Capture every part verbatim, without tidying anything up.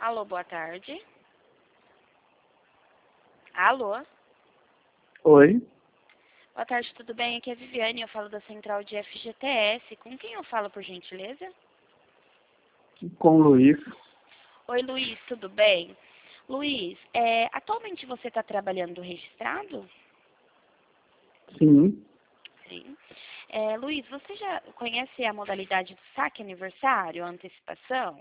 Alô, boa tarde. Alô? Oi, Boa tarde, tudo bem? Aqui é a Viviane, eu falo da central de F G T S. Com quem eu falo, por gentileza? com o Luiz. Oi, Luiz, tudo bem? Luiz, é, atualmente você está trabalhando registrado? Sim. Sim. É, Luiz, você já conhece a modalidade do saque aniversário, antecipação?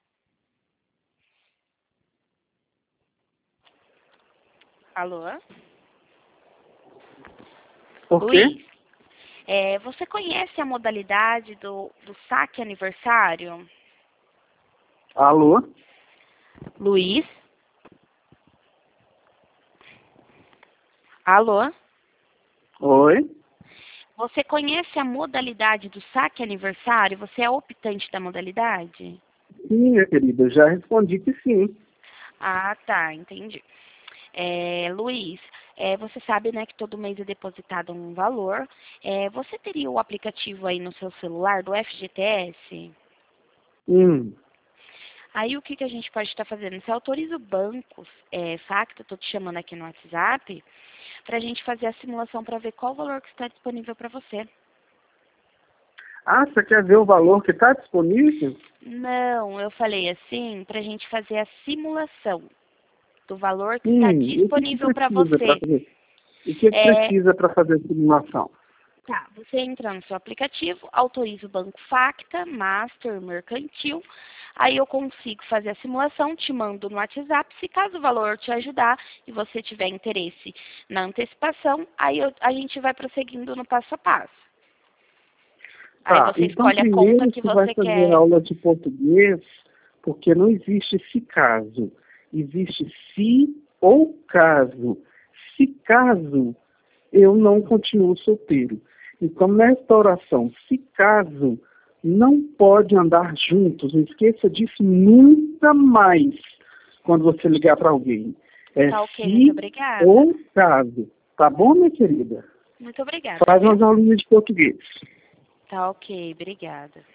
Alô? Por quê? Luiz, é, você conhece a modalidade do, do saque aniversário? Alô? Luiz? Alô? Oi? Você conhece a modalidade do saque aniversário? Você é optante da modalidade? Sim, minha querida, eu já respondi que sim. Ah, tá, entendi. É, Luiz, é, você sabe, né, que todo mês é depositado um valor. É, você teria o aplicativo aí no seu celular do F G T S? Hum. Aí o que, que a gente pode estar fazendo? Você autoriza o banco, é, Facto, estou te chamando aqui no WhatsApp, para a gente fazer a simulação para ver qual o valor que está disponível para você. Ah, você quer ver o valor que está disponível? Não, eu falei assim, para a gente fazer a simulação do valor que está Hum, e o que, que disponível para precisa para você. fazer? E o que, que É, precisa para fazer a simulação? tá, você entra no seu aplicativo, autoriza o Banco Facta, Master, Mercantil, aí eu consigo fazer a simulação, te mando no WhatsApp, se caso o valor te ajudar e você tiver interesse na antecipação, aí eu- a gente vai prosseguindo no passo a passo. Aí Tá, você então escolhe a conta primeiro que você vai você fazer quer. aula de português, porque não existe se caso. Existe se ou caso. Se caso, eu não continuo solteiro. Então, nesta oração, se caso, não pode andar juntos. Não esqueça disso nunca mais quando você ligar para alguém. É Tá ok, muito se obrigada. ou caso. Tá bom, minha querida? Muito obrigada, Faz viu? umas aulinhas de português. Tá ok, obrigada.